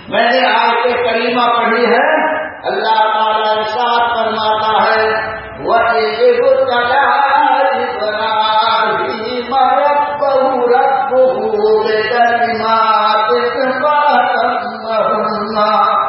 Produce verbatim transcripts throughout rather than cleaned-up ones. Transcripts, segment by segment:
میں نے آیت کریمہ پڑھی ہے، اللہ تعالیٰ ارشاد فرماتا ہے وَإِذِ ابْتَلَىٰ إِبْرَاهِيمَ رَبُّهُ رَبُّهُ بِكَلِمَاتٍ فَأَتَمَّهُنَّ۔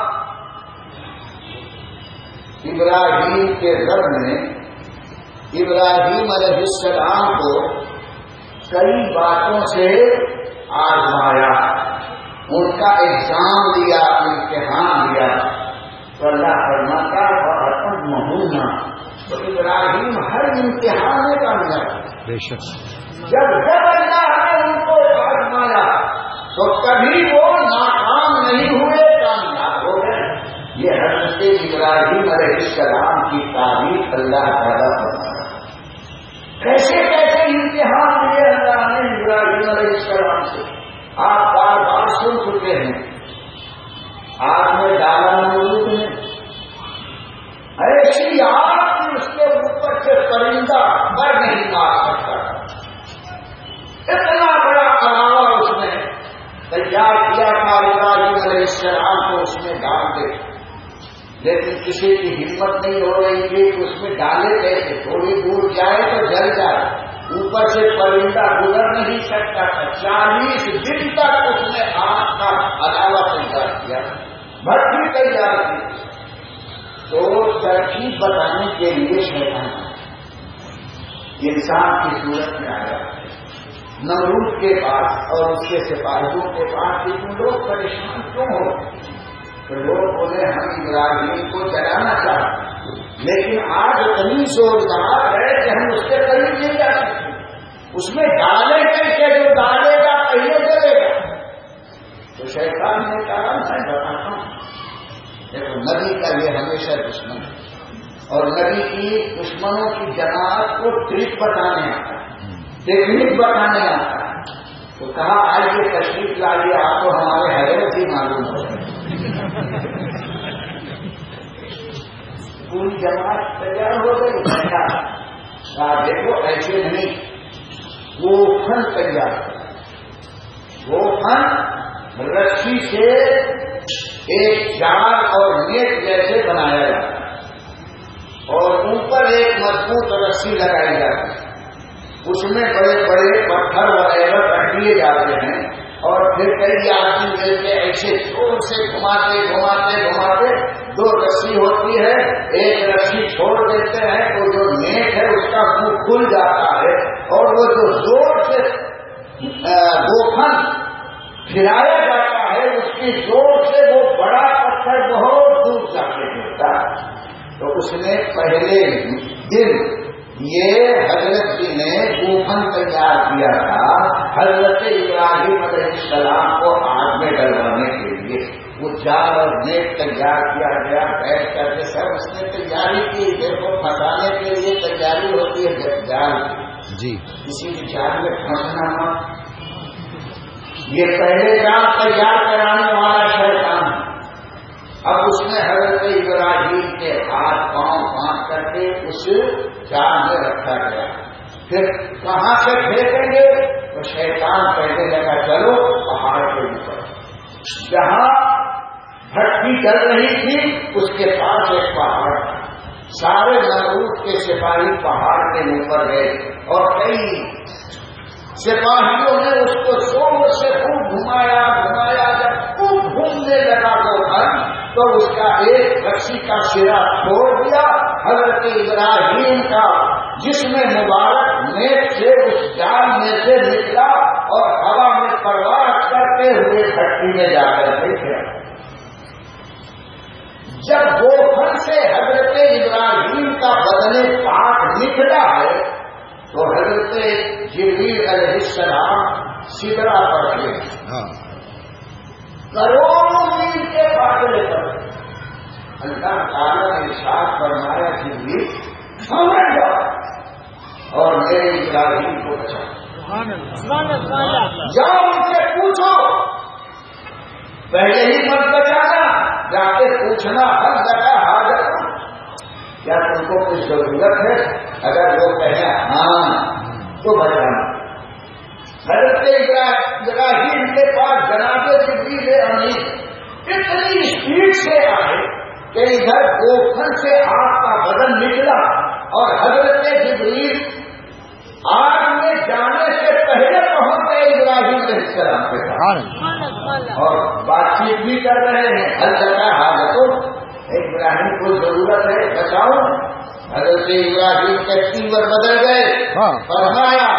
ابراہیم کے رب نے ابراہیم علیہ السلام کو کئی باتوں سے آزمایا، ان کا ایگزام دیا، امتحان دیا، تو اللہ فرماتا فَأَتَمَّهُنَّ، تو ابراہیم ہر امتحان میں کامیاب بے شک۔ جب جب اللہ نے ان کو آزمایا تو کبھی وہ ناکام نہیں ہوئے، کامیاب ہو گئے۔ یہ حضرت ابراہیم علیہ السلام کی تعریف اللہ تعالیٰ فرماتا ہے۔ کیسے کیسے امتحان دیے اللہ نے ابراہیم علیہ السلام سے، آپ بار بار سن چکے ہیں۔ آگ میں ڈالا موجود ہے، ایسی آگ کہ اس کے اوپر سے پرندہ بر نہیں مار سکتا، اتنا بڑا الاوا اس نے تیار کیا تھا ابراہیم علیہ السلام کو اس میں ڈال دے، لیکن کسی کی ہمت نہیں ہو رہی تھی کہ اس میں ڈالے کیسے، تھوڑی دور جائے تو جل جائے، اوپر سے پرندہ گزر نہیں سکتا تھا۔ چالیس دن تک اس نے آگ کا الاوا تیار کیا، بھٹی تیار کی، تو ترکیب بتانے کے لیے شیطان انسان کی صورت میں آیا نمرود کے پاس اور اس کے سپاہیوں کے پاس کہ تم لوگ پریشان کیوں ہو؟ تو لوگ بولے ہم ابراہیم کو جلانا چاہتے، لیکن آج اتنی زوردار ہے کہ ہم اس کے قریب نہیں جا سکتے، اس میں ڈالے کیسے، جو ڈالے گا پہلے جلے گا۔ تو شیطان نے کہا میں بتاتا ہوں، دیکھو نبی کا یہ ہمیشہ دشمن ہے، اور نبی کی دشمنوں کی جماعت کو ٹرک بتانے آتا ہے، ٹیکنیک بتانے آتا ہے۔ تو کہا آئیے تشریف لائیے، آپ کو ہمارے حضرت ہی معلوم ہو گئے۔ پوری جماعت تیار ہو گئی، کہا دیکھو ایسے نہیں، وہ فن تیار کر، وہ فن رسی سے ایک جال اور نیٹ جیسے بنایا جاتا ہے، اور اوپر ایک مضبوط رسی لگائی جاتی ہے، اس میں بڑے بڑے پتھر وغیرہ رکھ دیے جاتے ہیں، اور پھر کئی آدمی مل کے ایسے زور سے گھماتے گھماتے گھماتے دو رسی ہوتی ہے، ایک رسی چھوڑ دیتے ہیں تو جو نیٹ ہے اس کا منہ کھل جاتا ہے، اور وہ جو زور سے گوفن پھرایا جاتا ہے اس کی زور سے وہ بڑا پتھر بہت دور جا کے گرتا ہے۔ تو اس نے پہلے دن یہ حضرت جی نے گوفن تیار کیا تھا حضرت ابراہیم علیہ السلام کو آگ میں ڈلوانے کے لیے، وہ جال اور نیٹ تیار کیا گیا، بیٹھ کر کے سب اس نے تیاری کی، دیکھو پھنسانے کے لیے تیاری ہوتی ہے جال جی، کسی بھی جال میں پھنسنا ہو، یہ پہلے جال تیار کرانے والا شیطان ہے۔ اب اس نے حضرت ابراہیم کے ہاتھ پاؤں باندھ کر کے اس جال میں رکھا گیا، پھر کہاں سے پھینکیں گے؟ تو شیطان کہنے لگا چلو پہاڑ کے اوپر، جہاں بھٹی چل رہی تھی اس کے پاس ایک پہاڑ تھا، سارے نمرود کے سپاہی پہاڑ کے اوپر گئے، اور کئی سپاہیوں نے اس کو زور سے خوب گھمایا گھمایا، جب خوب گھومنے لگا تو تو اس کا ایک رسی کا سرا چھوڑ دیا، حضرت ابراہیم کا جسم مبارک نیٹ سے اس جال میں سے نکلا اور ہوا میں پرواز کرتے ہوئے بھٹی میں جا کر کے گرا۔ جب گوفن سے حضرت ابراہیم کا بدن پاک نکلا ہے تو حضرت جبریل علیہ السلام سدرا پر گئے، کروڑوں میل کے فاصلے پر اللہ تعالیٰ نے ارشاد فرمایا جبریل سمجھ جاؤ اور میرے ابراہیم کو بچاؤ، جاؤ ان سے پوچھو، پہلے ہی مت بچانا، جا کے پوچھنا ہر جگہ حاضر، کیا تم کو کچھ ضرورت ہے؟ اگر وہ کہیں ہاں تو بچانا۔ حضرت ابراہیم کے پاس جناب جبریل امین اتنی اسپیڈ سے آئے کہ ادھر گوفن سے آگ کا بدن نکلا اور حضرت جبریل آگ میں جانے سے پہلے پہنچ گئے ابراہیم علیہ السلام کے پاس اور بات چیت بھی کر رہے ہیں. اللہ حاضر ابراہیم کو ضرورت ہے بچاؤ. حضرت ابراہیم کے تیور بدل گئے. فرمایا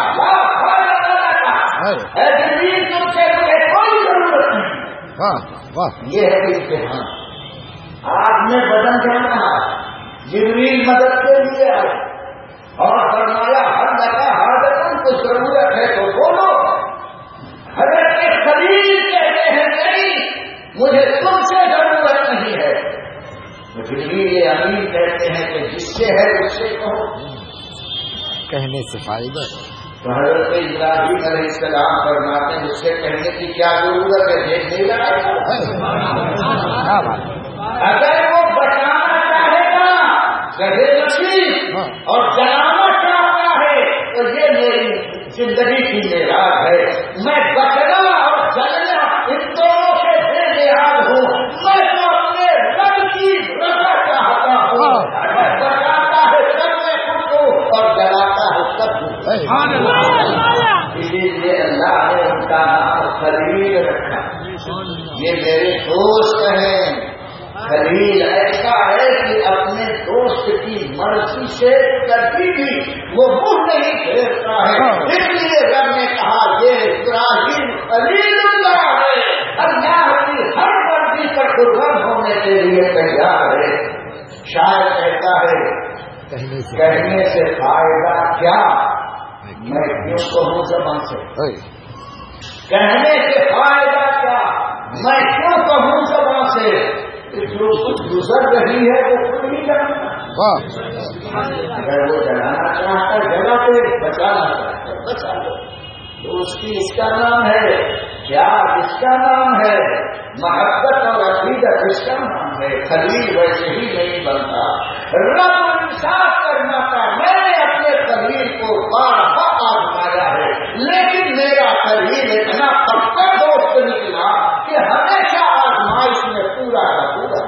جبریل تم سے مجھے کوئی ضرورت نہیں. یہ ہے امتحان. آگ میں بدن جانا جبریل مدد کے لیے آئے اور فرمایا ہر لگا حاضر کو ضرورت ہے تو بولو. حضرت خلیل کہتے ہیں نہیں مجھے تم سے ضرورت نہیں ہے. جبریل امین کہتے ہیں کہ جس سے ہے اس سے کہو. کہنے سے فائدہ. تو حضرت ابراہیم علیہ السلام فرماتے ہیں اس سے کہنے کی کیا ضرورت ہے دیکھ نہیں لگا. اگر وہ بچانا چاہے گا کہے نصیب اور جلانا چاہتا ہے تو یہ میری زندگی کی معراج ہے. میں بچنا اور جلنا ان دونوں سے بے نیاز ہوں. میں تو اپنے رب کی رضا چاہتا ہوں. بچاتا ہے سب میں خود کو اور جلاتا ہے سب کو. اسی لیے اللہ نے ان کا نام خلیل رکھا. یہ میرے دوست ہیں. خلیل ایسا ہے کہ اپنے دوست کی مرضی سے کبھی بھی وہ منہ نہیں پھیرتا ہے. اس لیے رب نے کہا یہ ابراہیم خلیل اللہ ہے. اللہ کی ہر مرضی پر قربان ہونے کے لیے تیار ہے. شاعر کہتا ہے کہنے سے فائدہ کیا میں کیوں کہوں زبان سے. کہنے سے فائدہ کیا میں کیوں کہوں زبان سے. جو کچھ گزر رہی ہے وہ خود نہیں جانتا. اگر وہ جلانا چاہتا ہے جگہ پہ بچانا چاہتا ہے بچا لو. تو اس کی اس کا نام ہے کیا اس کا نام ہے محبت اور عقیدت اس کا نام ہے. خلیل ویسے ہی نہیں بنتا. رب انصاف کرنا تھا. میں نے اپنے خلیل کو بار بار آزمایا ہے لیکن میرا خلیل اتنا پکا دوست نکلا کہ ہمیشہ آزمائش میں پورا کا پورا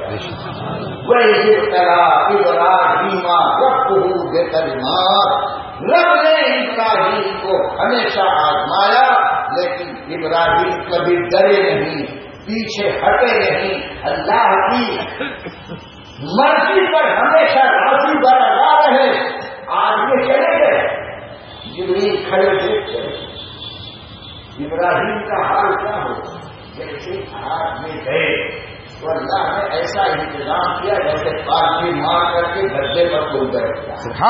وہی طرح ابراہیم ربہ بکلمات. رب نے ابراہیم کو ہمیشہ آزمایا لیکن ابراہیم کبھی ڈرے نہیں پیچھے ہٹے نہیں. اللہ کی مرضی پر ہمیشہ راضی برقرار رہے. آج یہ چلے گئے جبریل کھڑے دیکھتے ابراہیم کا حال کیا ہو. جیسے آج میں گئے تو اللہ نے ایسا انتظام کیا جیسے پارٹی مار کر کے گڈھے پر کھول گئے. ایسا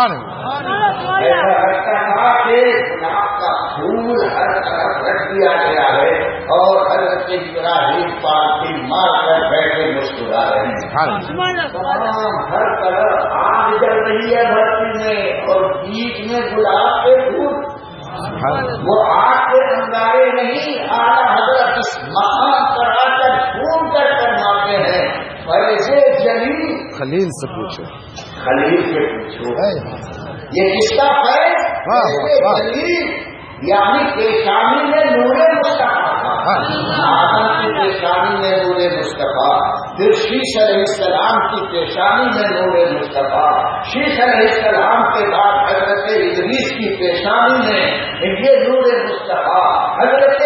لگتا تھا کہ گلاب کا پھول ہر طرف رکھ دیا گیا ہے اور حضرت ابراہیم پارٹی مار کر بیٹھے مسکرا رہے ہیں. تمام ہر طرف آگ جل رہی ہے دھرتی میں اور بیچ میں گلاب کے پھول. وہ آگ کے انگارے نہیں اعلیٰ حضرت اس مقام پر آ کر ڈھونڈ کر فرماتے ہیں ایسے جلیل. خلیل سے پوچھو. خلیل سے پوچھو یہ کس کا ہے جلیل یعنی پیشانی میں نور مصطفیٰ. آدم کی پیشانی میں نور مصطفیٰ. پھر شیش علیہ السلام کی پیشانی میں نور مصطفیٰ. شیش علیہ السلام کے بعد حضرت ادریس کی پیشانی میں یہ نور مصطفیٰ. حضرت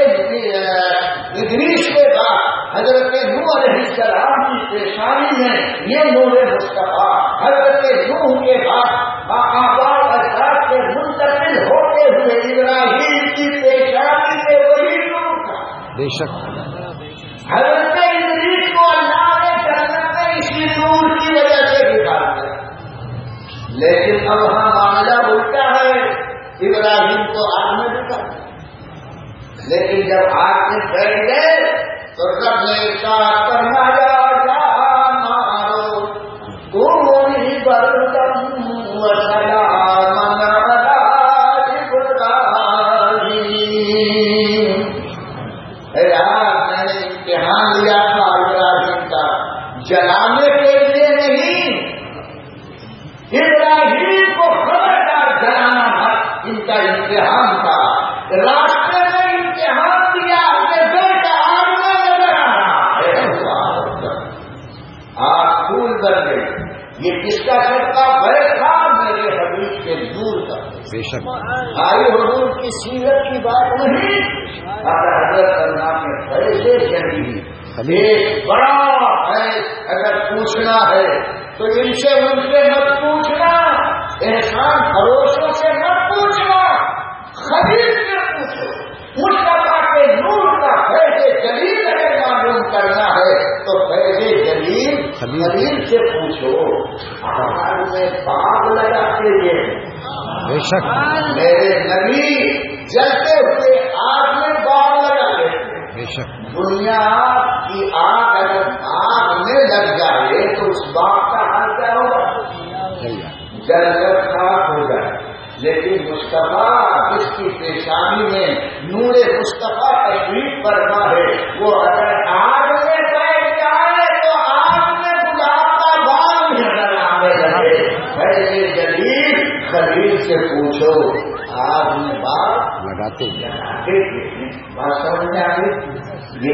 ادریس کے بعد حضرت نوح علیہ السلام کی پیشانی میں یہ نور مصطفیٰ. حضرت نوح کے بعد آباء اجداد سے منتقل ہوتے ہوئے ابراہیم کی پیشانی میں وہی نور تھا. بے شک حضرت ادریس کو اللہ نے جنت میں اسی نور کی وجہ سے نکال دیا. لیکن اب ہم معاملہ الٹا ہے. ابراہیم کو آگ میں ڈکا لیکن جب آگ میں بیٹھ گئے تو رب نے ارشاد فرمایا جا مارو کوئی بردم وسلام علی ابراہیم. میں نے امتحان لیا تھا ابراہیم کا جلانے کے لیے نہیں. ابراہیم کو خبردار جلانا مت ان کا امتحان تھا. راستے میں امتحان دیا کہ بیٹا آگ میں نظر آ رہا ہے. یہ کس کا صدقہ تھا؟ میرے حبیب کے نور کا. بے شک. آئی حضور کی سیرت کی بات نہیں. اگر حضرت اللہ میں پیسے چلی ایک بڑا ہے، اگر پوچھنا ہے تو ان سے ان سے مت پوچھنا، احسان فروشوں سے مت پوچھنا، خرید سے پوچھو. مصطفیٰ کے نور کا فیض جلیل اگر معلوم کرنا ہے تو فیض جلیل خلیل سے پوچھو. آگ میں باغ لگاتے ہیں، بے شک. میرے نبی جلتے ہوئے آگ میں باغ لگاتے ہیں. بے شک. دنیا کی آگ اگر آگ میں لگ جائے تو اس باغ کا حال کیا ہوگا؟ جل کر خاک ہو جائے. لیکن مصطفیٰ جس کی پیشانی میں نور مصطفیٰ تشریف فرما ہے، وہ اگر آگ میں بیٹھ جائے تو آگ میں گلاب کا باغ نظر آنے لگے. ایسے جلیل خلیل سے پوچھو، آگ میں باغ لگاتے ہیں. بات سمجھ میں آ گئی.